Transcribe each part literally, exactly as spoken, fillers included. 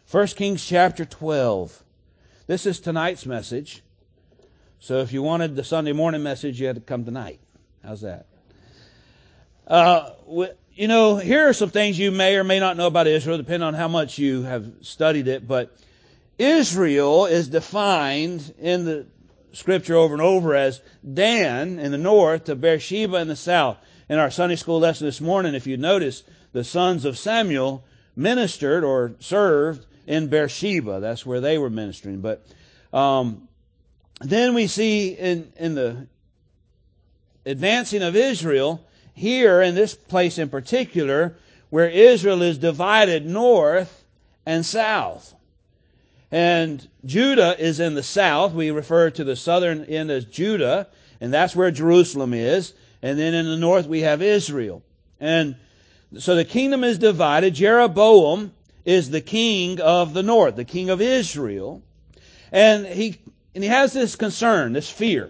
First Kings chapter twelve. This is tonight's message. So if you wanted the Sunday morning message, you had to come tonight. How's that? Uh, you know, here are some things you may or may not know about Israel, depending on how much you have studied it. But Israel is defined in the Scripture over and over as Dan in the north to Beersheba in the south. In our Sunday school lesson this morning, if you notice, the sons of Samuel ministered or served in Beersheba. That's where they were ministering. But um, then we see in, in the advancing of Israel, here in this place in particular, where Israel is divided north and south. And Judah is in the south. We refer to the southern end as Judah, and that's where Jerusalem is. And then in the north we have Israel. And so the kingdom is divided. Jeroboam is the king of the north, the king of Israel. And he and he has this concern, this fear.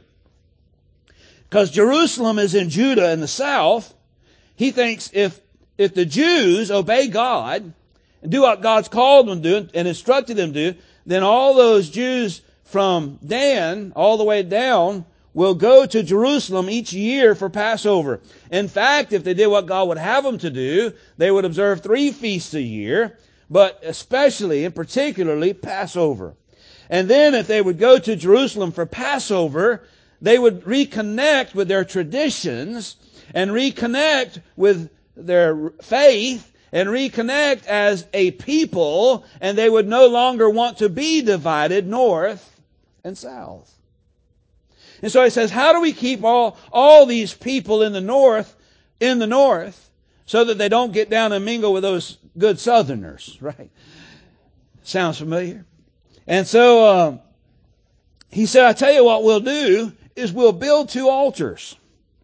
Because Jerusalem is in Judah in the south, he thinks if if the Jews obey God and do what God's called them to do and instructed them to do, then all those Jews from Dan all the way down will go to Jerusalem each year for Passover. In fact, if they did what God would have them to do, they would observe three feasts a year, but especially and particularly Passover. And then if they would go to Jerusalem for Passover, they would reconnect with their traditions and reconnect with their faith and reconnect as a people, and they would no longer want to be divided north and south. And so he says, how do we keep all, all these people in the north, in the north, so that they don't get down and mingle with those good southerners, right? Sounds familiar? And so, um, he said, I tell you what we'll do is we'll build two altars.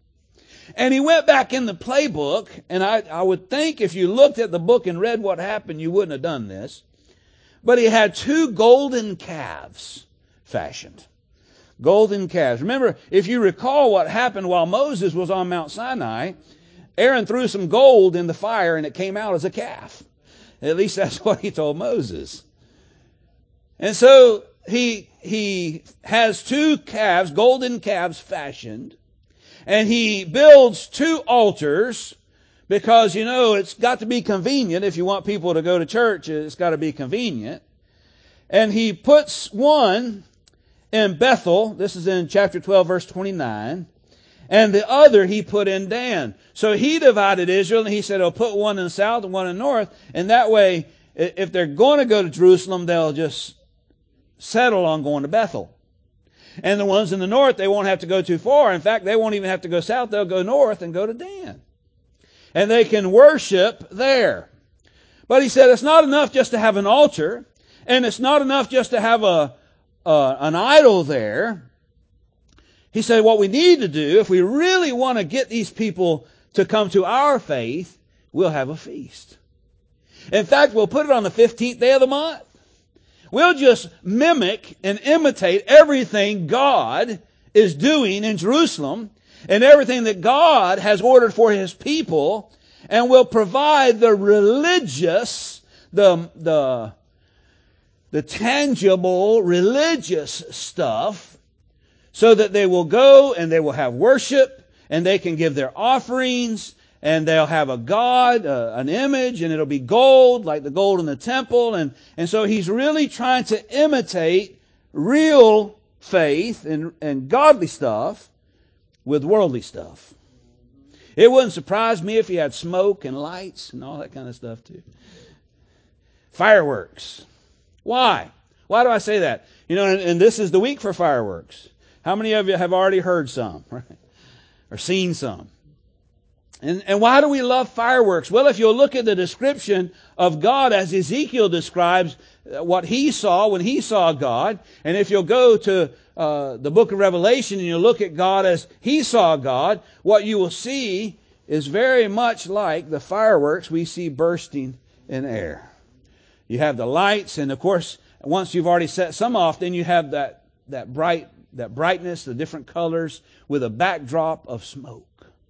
And he went back in the playbook, and I, I would think if you looked at the book and read what happened, you wouldn't have done this. But he had two golden calves fashioned. Golden calves. Remember, if you recall what happened while Moses was on Mount Sinai, Aaron threw some gold in the fire and it came out as a calf. At least that's what he told Moses. And so he, he has two calves, golden calves fashioned, and he builds two altars because, you know, it's got to be convenient. If you want people to go to church, it's got to be convenient. And he puts one in Bethel. This is in chapter twelve, verse twenty-nine. And the other he put in Dan. So he divided Israel, and he said, I'll put one in the south and one in the north. And that way, if they're going to go to Jerusalem, they'll just settle on going to Bethel. And the ones in the north, they won't have to go too far. In fact, they won't even have to go south. They'll go north and go to Dan. And they can worship there. But he said it's not enough just to have an altar. And it's not enough just to have a uh, an idol there. He said what we need to do, if we really want to get these people to come to our faith, we'll have a feast. In fact, we'll put it on the fifteenth day of the month. We'll just mimic and imitate everything God is doing in Jerusalem and everything that God has ordered for His people, and we'll provide the religious, the, the, the tangible religious stuff so that they will go and they will have worship and they can give their offerings. And they'll have a god, uh, an image, and it'll be gold, like the gold in the temple. And, and so he's really trying to imitate real faith and, and godly stuff with worldly stuff. It wouldn't surprise me if he had smoke and lights and all that kind of stuff too. Fireworks. Why? Why do I say that? You know, and, and this is the week for fireworks. How many of you have already heard some, right? Or seen some? And, and why do we love fireworks? Well, if you'll look at the description of God as Ezekiel describes what he saw when he saw God, and if you'll go to uh, the book of Revelation and you look at God as he saw God, what you will see is very much like the fireworks we see bursting in air. You have the lights, and of course, once you've already set some off, then you have that, that bright, that brightness, the different colors with a backdrop of smoke.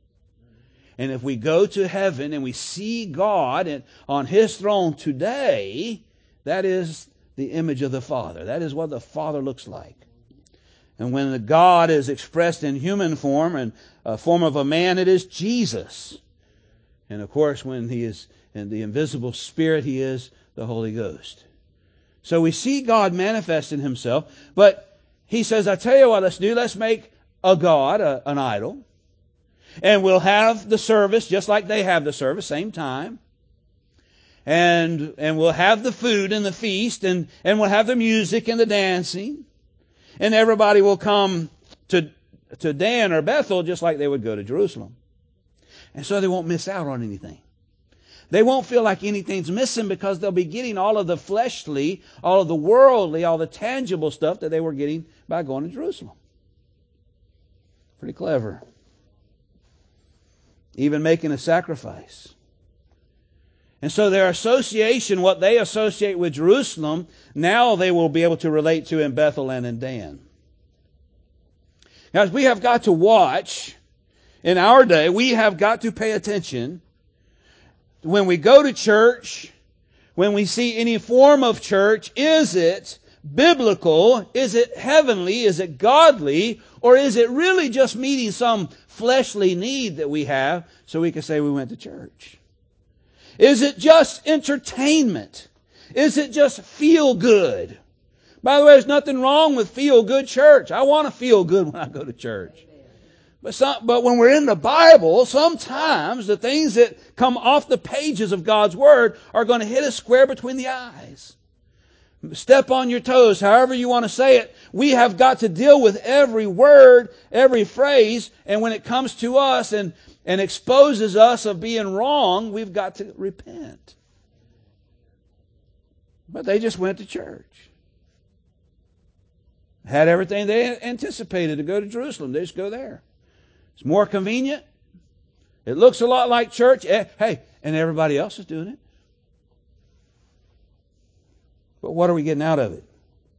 And if we go to heaven and we see God on His throne today, That is the image of the Father. That is what the Father looks like. And when the God is expressed in human form and a form of a man, it is Jesus. And of course, when He is in the invisible Spirit, He is the Holy Ghost. So we see God manifesting Himself, but He says, I tell you what, let's do. Let's make a God, a, an idol. And we'll have the service just like they have the service, same time. And and we'll have the food and the feast, and, and we'll have the music and the dancing. And everybody will come to, to Dan or Bethel just like they would go to Jerusalem. And so they won't miss out on anything. They won't feel like anything's missing because they'll be getting all of the fleshly, all of the worldly, all the tangible stuff that they were getting by going to Jerusalem. Pretty clever. Even making a sacrifice. And so their association, what they associate with Jerusalem, now they will be able to relate to in Bethel and in Dan. Guys, we have got to watch, in our day, we have got to pay attention when we go to church, when we see any form of church. Is it biblical? Is it heavenly? Is it godly? Or is it really just meeting some fleshly need that we have so we can say we went to church? Is it just entertainment? Is it just feel good? By the way, there's nothing wrong with feel good church. I want to feel good when I go to church. But some, but when we're in the Bible, sometimes the things that come off the pages of God's Word are going to hit us square between the eyes. Step on your toes, however you want to say it. We have got to deal with every word, every phrase, and when it comes to us and, and exposes us of being wrong, we've got to repent. But they just went to church. Had everything they anticipated to go to Jerusalem. They just go there. It's more convenient. It looks a lot like church. Hey, and everybody else is doing it. But what are we getting out of it?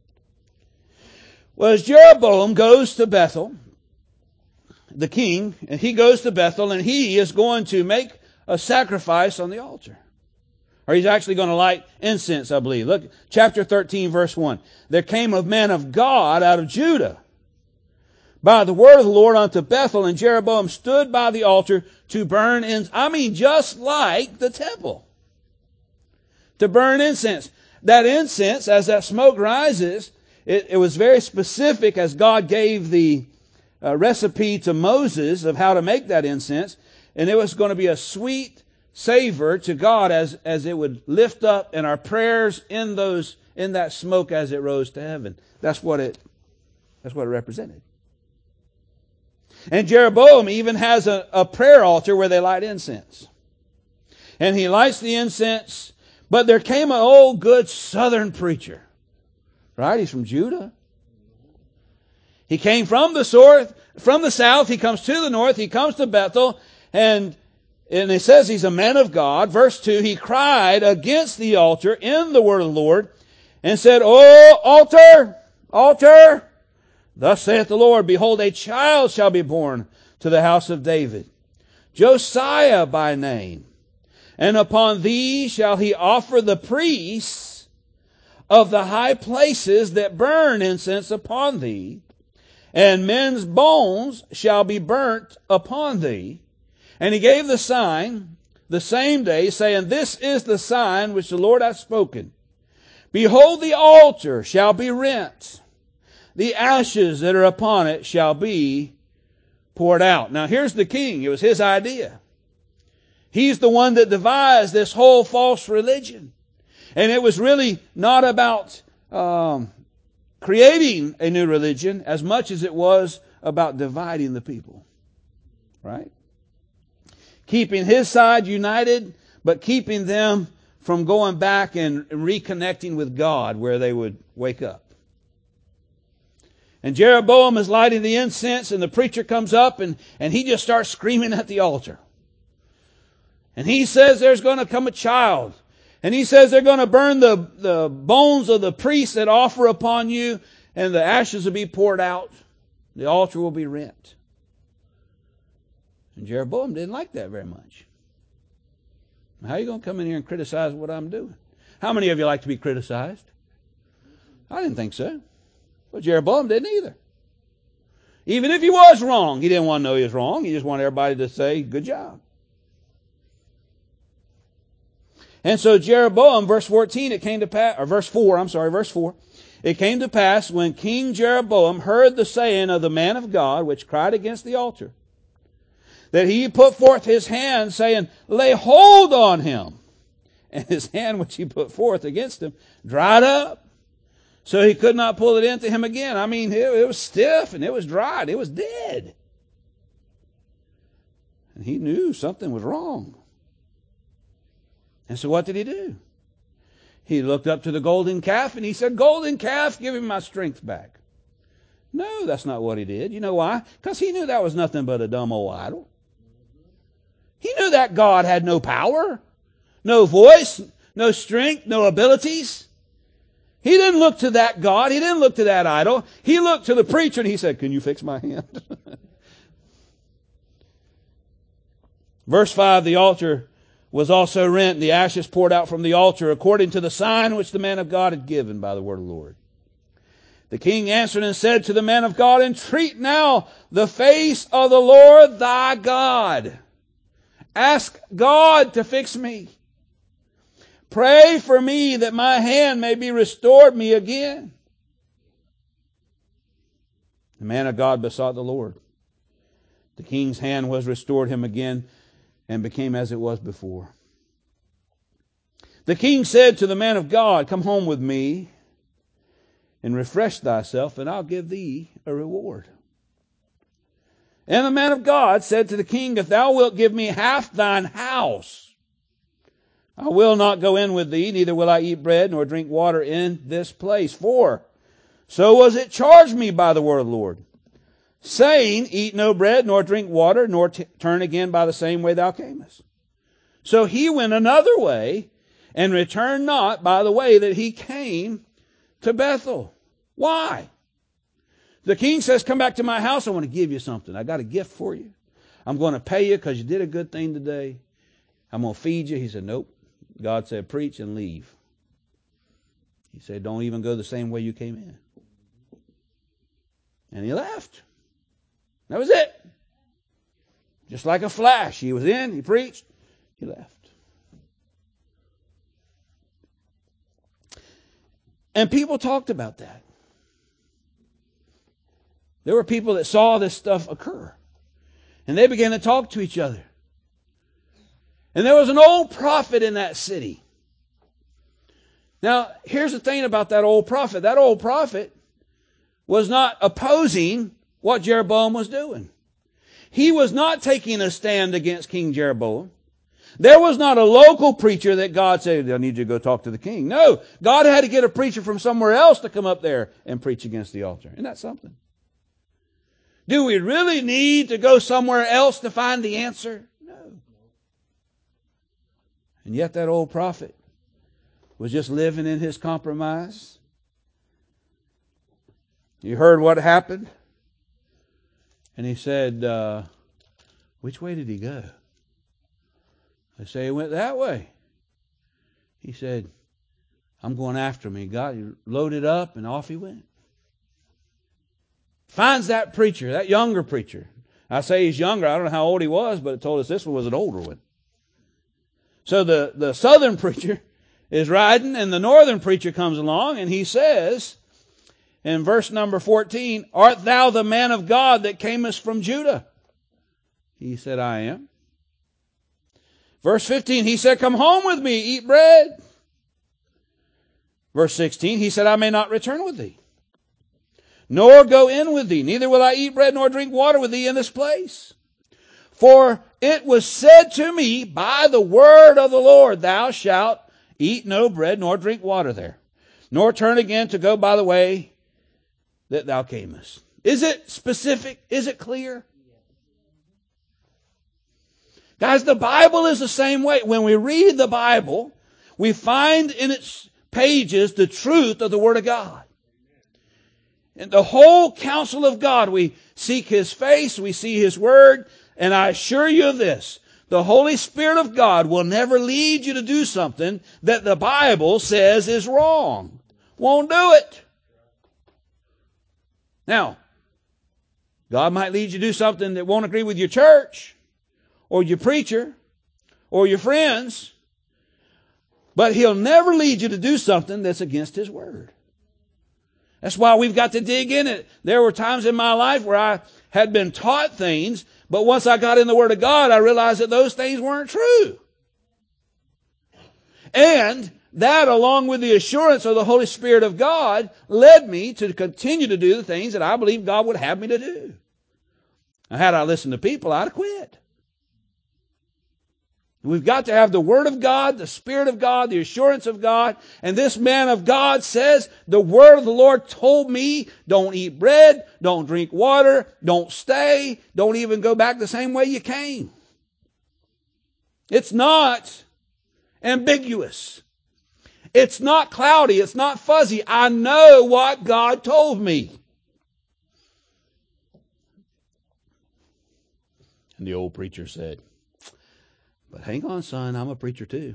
Well, as Jeroboam goes to Bethel, the king, and he goes to Bethel, and he is going to make a sacrifice on the altar. Or he's actually going to light incense, I believe. Look, chapter thirteen, verse one. There came a man of God out of Judah by the word of the Lord unto Bethel, and Jeroboam stood by the altar to burn incense. I mean, just like the temple. To burn incense. That incense, as that smoke rises, it, it was very specific as God gave the uh, recipe to Moses of how to make that incense. And it was going to be a sweet savor to God as, as it would lift up in our prayers in those, in that smoke as it rose to heaven. That's what it, that's what it represented. And Jeroboam even has a, a prayer altar where they light incense. And he lights the incense. But there came an old good southern preacher. Right? He's from Judah. He came from the south, from the south. He comes to the north. He comes to Bethel. And, and it says he's a man of God. Verse two, he cried against the altar in the word of the Lord and said, O altar, altar, thus saith the Lord, behold, a child shall be born to the house of David, Josiah by name. And upon thee shall he offer the priests of the high places that burn incense upon thee, and men's bones shall be burnt upon thee. And he gave the sign the same day, saying, This is the sign which the Lord hath spoken. Behold, the altar shall be rent. The ashes that are upon it shall be poured out. Now here's the king. It was his idea. He's the one that devised this whole false religion. And it was really not about um, creating a new religion as much as it was about dividing the people. Right? Keeping his side united, but keeping them from going back and reconnecting with God where they would wake up. And Jeroboam is lighting the incense, and the preacher comes up and, and he just starts screaming at the altar. And he says there's going to come a child. And he says they're going to burn the, the bones of the priests that offer upon you, and the ashes will be poured out. The altar will be rent. And Jeroboam didn't like that very much. How are you going to come in here and criticize what I'm doing? How many of you like to be criticized? I didn't think so. But Jeroboam didn't either. Even if he was wrong, he didn't want to know he was wrong. He just wanted everybody to say, good job. And so Jeroboam, verse fourteen, it came to pass, or verse four, I'm sorry, verse four. It came to pass when King Jeroboam heard the saying of the man of God, which cried against the altar, that he put forth his hand, saying, lay hold on him. And his hand which he put forth against him dried up, so he could not pull it into him again. I mean, it, it was stiff and it was dried. It was dead. And he knew something was wrong. And so what did he do? He looked up to the golden calf and he said, golden calf, give him my strength back. No, that's not what he did. You know why? Because he knew that was nothing but a dumb old idol. He knew that God had no power, no voice, no strength, no abilities. He didn't look to that God. He didn't look to that idol. He looked to the preacher and he said, can you fix my hand? Verse five, the altar was also rent, and the ashes poured out from the altar, according to the sign which the man of God had given by the word of the Lord. The king answered and said to the man of God, entreat now the face of the Lord thy God. Ask God to fix me. Pray for me that my hand may be restored me again. The man of God besought the Lord. The king's hand was restored him again, and became as it was before. The king said to the man of God, come home with me and refresh thyself, and I'll give thee a reward. And the man of God said to the king, if thou wilt give me half thine house, I will not go in with thee, neither will I eat bread nor drink water in this place. For so was it charged me by the word of the Lord, saying, eat no bread, nor drink water, nor t- turn again by the same way thou camest. So he went another way, and returned not by the way that he came to Bethel. Why? The king says, come back to my house, I want to give you something. I got a gift for you. I'm going to pay you because you did a good thing today. I'm going to feed you. He said, nope. God said, preach and leave. He said, don't even go the same way you came in. And he left. That was it. Just like a flash. He was in, he preached, he left. And people talked about that. There were people that saw this stuff occur. And they began to talk to each other. And there was an old prophet in that city. Now, here's the thing about that old prophet. That old prophet was not opposing what Jeroboam was doing. He was not taking a stand against King Jeroboam. There was not a local preacher that God said, I need you to go talk to the king. No, God had to get a preacher from somewhere else to come up there and preach against the altar. Isn't that something? Do we really need to go somewhere else to find the answer? No. And yet that old prophet was just living in his compromise. You heard what happened? And he said, uh, which way did he go? I say he went that way. He said, I'm going after him. He got he loaded up and off he went. Finds that preacher, that younger preacher. I say he's younger. I don't know how old he was, but it told us this one was an older one. So the, the southern preacher is riding, and the northern preacher comes along, and he says, in verse number fourteen, art thou the man of God that camest from Judah? He said, I am. Verse fifteen, he said, come home with me, eat bread. Verse sixteen, he said, I may not return with thee, nor go in with thee, neither will I eat bread nor drink water with thee in this place. For it was said to me by the word of the Lord, thou shalt eat no bread nor drink water there, nor turn again to go by the way that thou camest. Is it specific? Is it clear? Guys, the Bible is the same way. When we read the Bible, we find in its pages the truth of the Word of God. In the whole counsel of God, we seek His face, we see His Word, and I assure you of this, The Holy Spirit of God will never lead you to do something that the Bible says is wrong. Won't do it. Now, God might lead you to do something that won't agree with your church or your preacher or your friends, but He'll never lead you to do something that's against His Word. That's why we've got to dig in it. There were times in my life where I had been taught things, but once I got in the Word of God, I realized that those things weren't true. And that, along with the assurance of the Holy Spirit of God, led me to continue to do the things that I believe God would have me to do. Now, had I listened to people, I'd have quit. We've got to have the Word of God, the Spirit of God, the assurance of God. And this man of God says, the Word of the Lord told me, don't eat bread, don't drink water, don't stay, don't even go back the same way you came. It's not ambiguous. It's not cloudy. It's not fuzzy. I know what God told me. And the old preacher said, but hang on, son, I'm a preacher too.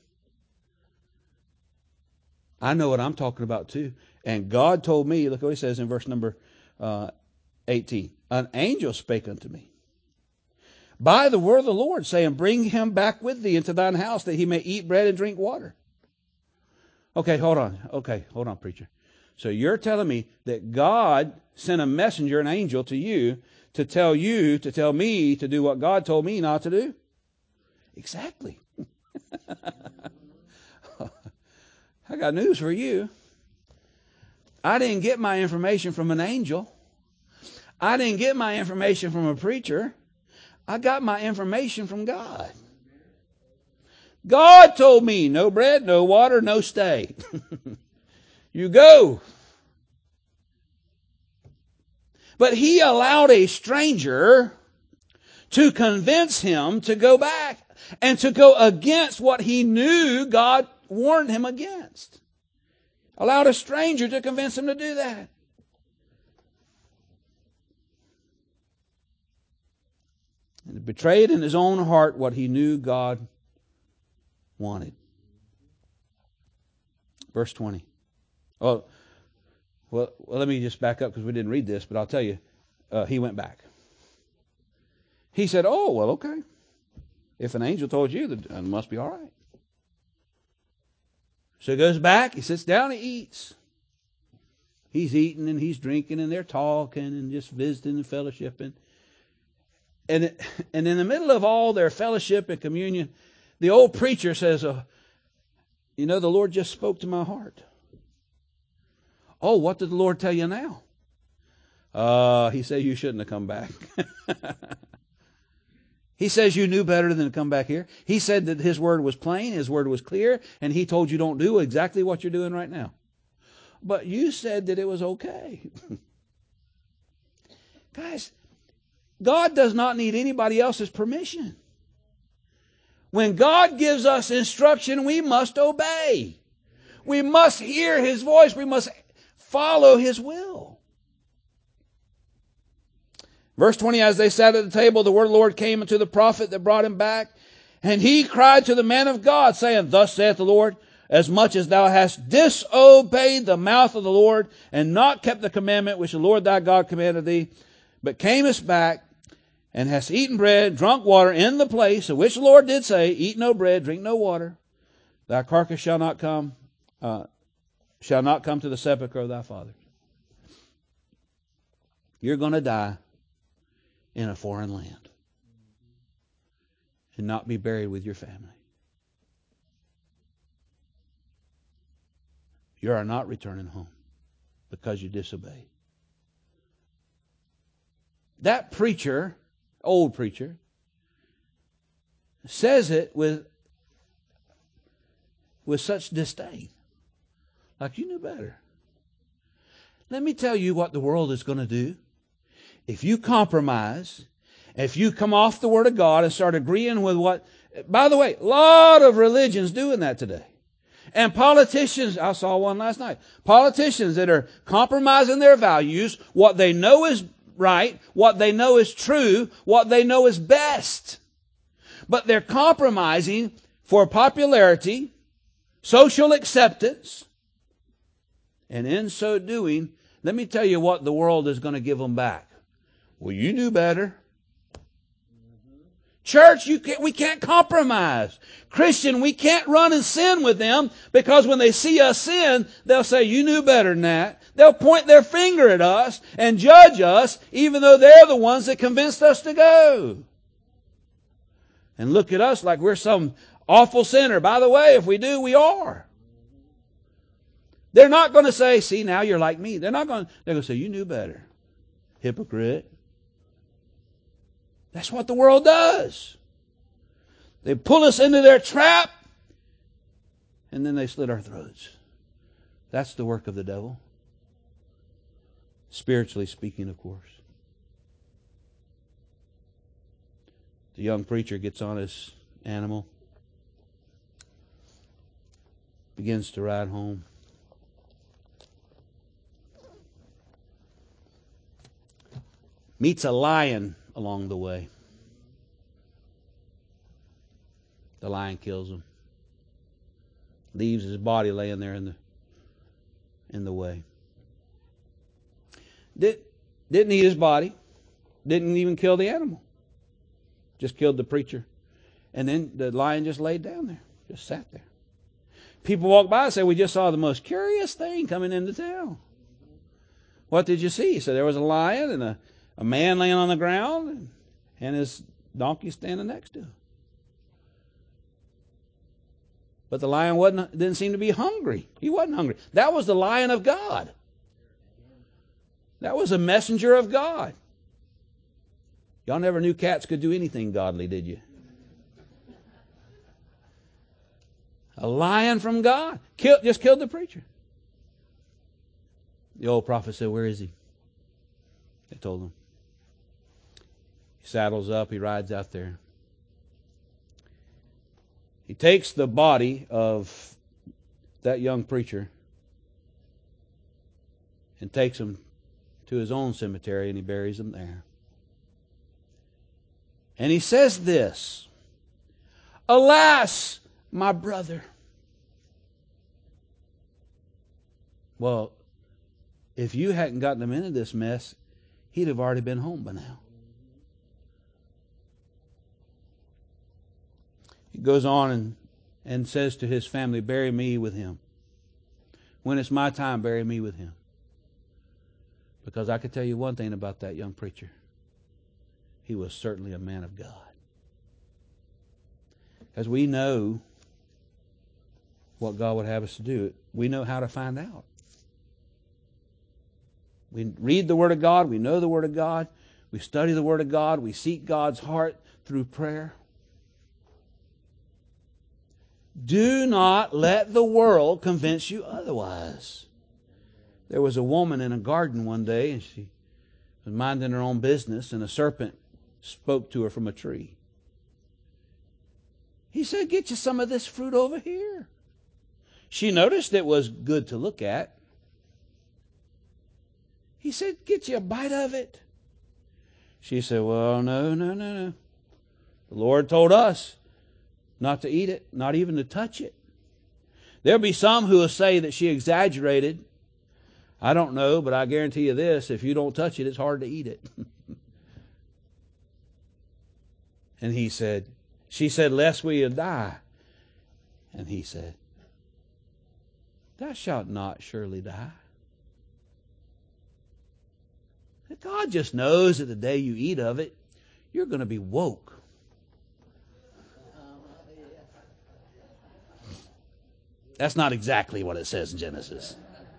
I know what I'm talking about too. And God told me, look what He says in verse number uh, eighteen. An angel spake unto me by the word of the Lord, saying, bring him back with thee into thine house, that he may eat bread and drink water. Okay, hold on. Okay, hold on, preacher. So you're telling me that God sent a messenger, an angel, to you to tell you, to tell me to do what God told me not to do? Exactly. I got news for you. I didn't get my information from an angel. I didn't get my information from a preacher. I got my information from God. God told me no bread, no water, no stay. You go. But He allowed a stranger to convince him to go back and to go against what he knew God warned him against. Allowed a stranger to convince him to do that. And betrayed in his own heart what he knew God wanted. Verse twenty. Oh, well, well let me just back up because we didn't read this, but I'll tell you, uh, he went back. He said, oh, well, okay. If an angel told you, then it must be all right. So he goes back, he sits down, he eats. He's eating and he's drinking and they're talking and just visiting and fellowshipping. And, it, and in the middle of all their fellowship and communion, the old preacher says, uh, you know, the Lord just spoke to my heart. Oh, what did the Lord tell you now? Uh, he said you shouldn't have come back. He says you knew better than to come back here. He said that His word was plain, His word was clear, and He told you don't do exactly what you're doing right now. But you said that it was okay. Guys, God does not need anybody else's permission. When God gives us instruction, we must obey. We must hear His voice. We must follow His will. Verse twenty, as they sat at the table, the word of the Lord came unto the prophet that brought him back. And he cried to the man of God, saying, thus saith the Lord, as much as thou hast disobeyed the mouth of the Lord, and not kept the commandment which the Lord thy God commanded thee, but camest back, and hast eaten bread, drunk water in the place of which the Lord did say, eat no bread, drink no water, thy carcass shall not come, uh, shall not come to the sepulchre of thy fathers. You're going to die in a foreign land and not be buried with your family. You are not returning home because you disobeyed. That preacher, old preacher, says it with, with such disdain. Like you knew better. Let me tell you what the world is going to do. If you compromise, if you come off the Word of God and start agreeing with what, by the way, a lot of religions doing that today. And politicians, I saw one last night, politicians that are compromising their values, what they know is right, what they know is true, what they know is best. but they're compromising for popularity, social acceptance, and in so doing, let me tell you what the world is going to give them back. Well, you knew better. Church, you can't, we can't compromise. Christian, we can't run and sin with them, because when they see us sin, they'll say, you knew better than that. They'll point their finger at us and judge us, even though they're the ones that convinced us to go. And look at us like we're some awful sinner. By the way, if we do, we are. They're not going to say, see, now you're like me. They're not going to, they're going to say, you knew better. Hypocrite. That's what the world does. They pull us into their trap, and then they slit our throats. That's the work of the devil. Spiritually speaking, of course. The young preacher gets on his animal, begins to ride home. Meets a lion along the way. The lion kills him. Leaves his body laying there in the in the way. Did, didn't eat his body. Didn't even kill the animal. Just killed the preacher. And then the lion just laid down there. Just sat there. People walk by and say, we just saw the most curious thing coming into town. What did you see? So there was a lion and a, a man laying on the ground and, and his donkey standing next to him. But the lion wasn't, didn't seem to be hungry. He wasn't hungry. That was the lion of God. That was a messenger of God. Y'all never knew cats could do anything godly, did you? A lion from God. Kill, just killed the preacher. The old prophet said, where is he? They told him. He saddles up. He rides out there. He takes the body of that young preacher and takes him to his own cemetery, and he buries him there. And he says this, alas, my brother. Well, if you hadn't gotten him into this mess, he'd have already been home by now. He goes on and, and says to his family, bury me with him. When it's my time, bury me with him. Because I can tell you one thing about that young preacher. He was certainly a man of God. As we know what God would have us to do, we know how to find out. We read the Word of God. We know the Word of God. We study the Word of God. We seek God's heart through prayer. Do not let the world convince you otherwise. There was a woman in a garden one day, and she was minding her own business, and a serpent spoke to her from a tree. He said, get you some of this fruit over here. She noticed it was good to look at. He said, get you a bite of it. She said, well, no, no, no, no. The Lord told us not to eat it, not even to touch it. There'll be some who will say that she exaggerated. I don't know, but I guarantee you this, if you don't touch it, it's hard to eat it. And he said, she said, lest we die. And he said, thou shalt not surely die. God just knows that the day you eat of it, you're going to be woke. That's not exactly what it says in Genesis.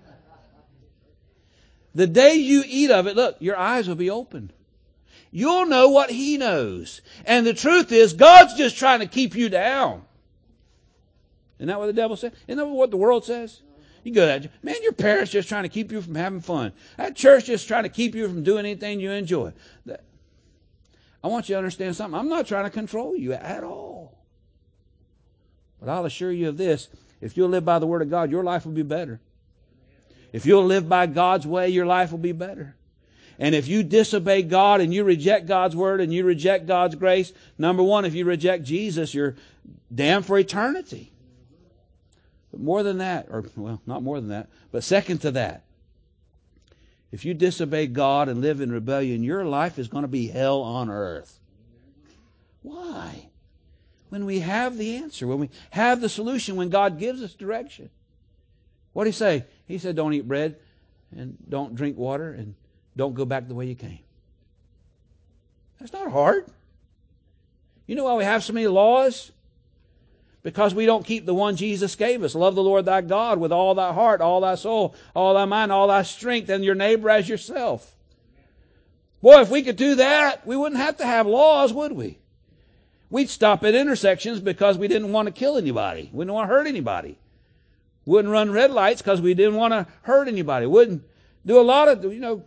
The day you eat of it, look, your eyes will be opened. You'll know what He knows. And the truth is, God's just trying to keep you down. Isn't that what the devil said? Isn't that what the world says? You go to that, man, your parents just trying to keep you from having fun. That church just trying to keep you from doing anything you enjoy. That, I want you to understand something. I'm not trying to control you at all. But I'll assure you of this. If you'll live by the Word of God, your life will be better. If you'll live by God's way, your life will be better. And if you disobey God and you reject God's word and you reject God's grace, number one, if you reject Jesus, you're damned for eternity. But more than that, or well, not more than that, but second to that, if you disobey God and live in rebellion, your life is going to be hell on earth. Why? When we have the answer, when we have the solution, when God gives us direction. What did He say? He said, don't eat bread and don't drink water and don't go back the way you came. That's not hard. You know why we have so many laws? Because we don't keep the one Jesus gave us. Love the Lord thy God with all thy heart, all thy soul, all thy mind, all thy strength, and your neighbor as yourself. Boy, if we could do that, we wouldn't have to have laws, would we? We'd stop at intersections because we didn't want to kill anybody. We didn't want to hurt anybody. Wouldn't run red lights because we didn't want to hurt anybody. Wouldn't do a lot of, you know,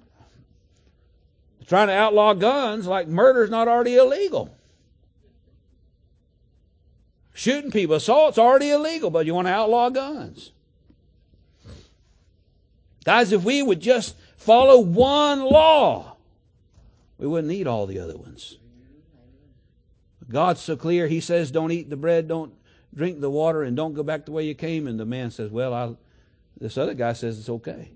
trying to outlaw guns like murder's not already illegal. Shooting people, assault's already illegal, but you want to outlaw guns. Guys, if we would just follow one law, we wouldn't need all the other ones. God's so clear. He says, don't eat the bread, don't drink the water, and don't go back the way you came. And the man says, well, I'll, this other guy says it's okay.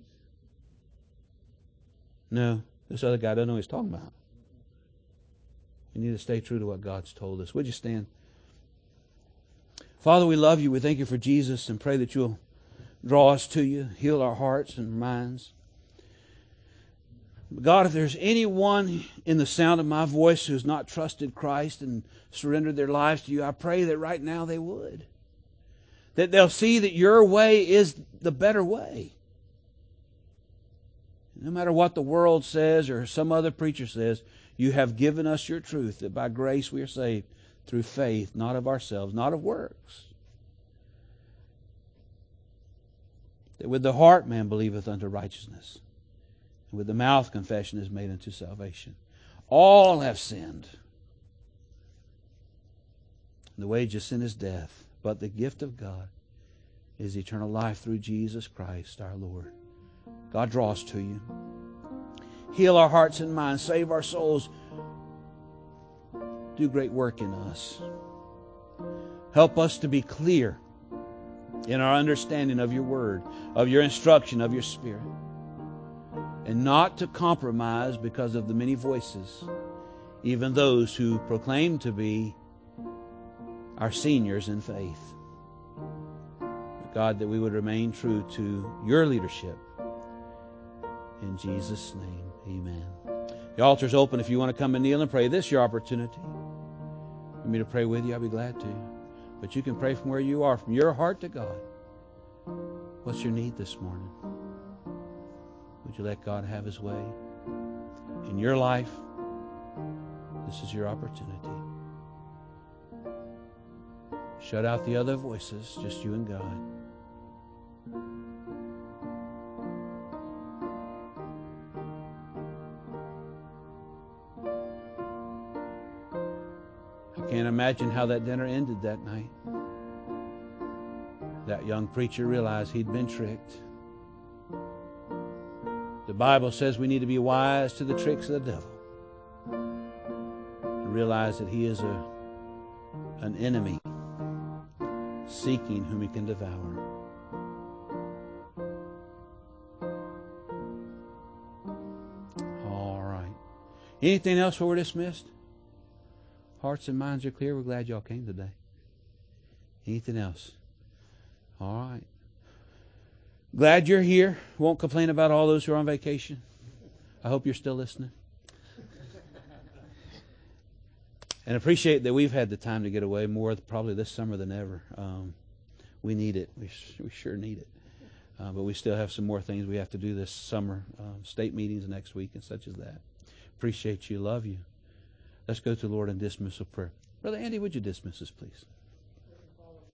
No, this other guy doesn't know what he's talking about. We need to stay true to what God's told us. Would you stand? Father, we love you. We thank you for Jesus and pray that you'll draw us to you, heal our hearts and minds. God, if there's anyone in the sound of my voice who's not trusted Christ and surrendered their lives to you, I pray that right now they would. That they'll see that your way is the better way. No matter what the world says or some other preacher says, you have given us your truth, that by grace we are saved through faith, not of ourselves, not of works. That with the heart man believeth unto righteousness, and with the mouth confession is made unto salvation. All have sinned. The wage of sin is death, but the gift of God is eternal life through Jesus Christ our Lord. God, draw us to you. Heal our hearts and minds. Save our souls. Do great work in us. Help us to be clear in our understanding of your word, of your instruction, of your spirit. And not to compromise because of the many voices, even those who proclaim to be our seniors in faith. God, that we would remain true to your leadership. In Jesus' name, amen. The altar's open if you want to come and kneel and pray. This is your opportunity. For me to pray with you, I'll be glad to. But you can pray from where you are, from your heart to God. What's your need this morning? Would you let God have His way in your life? This is your opportunity. Shut out the other voices, just you and God. I can't imagine how that dinner ended that night. That young preacher realized he'd been tricked. The Bible says we need to be wise to the tricks of the devil. And realize that he is a, an enemy seeking whom he can devour. All right. Anything else before we're dismissed? Hearts and minds are clear. We're glad y'all came today. Anything else? All right. Glad you're here. Won't complain about all those who are on vacation. I hope you're still listening. And appreciate that we've had the time to get away more probably this summer than ever. Um, we need it. We, we sure need it. Uh, but we still have some more things we have to do this summer. Um, state meetings next week and such as that. Appreciate you. Love you. Let's go to the Lord in dismissal prayer. Brother Andy, would you dismiss us, please?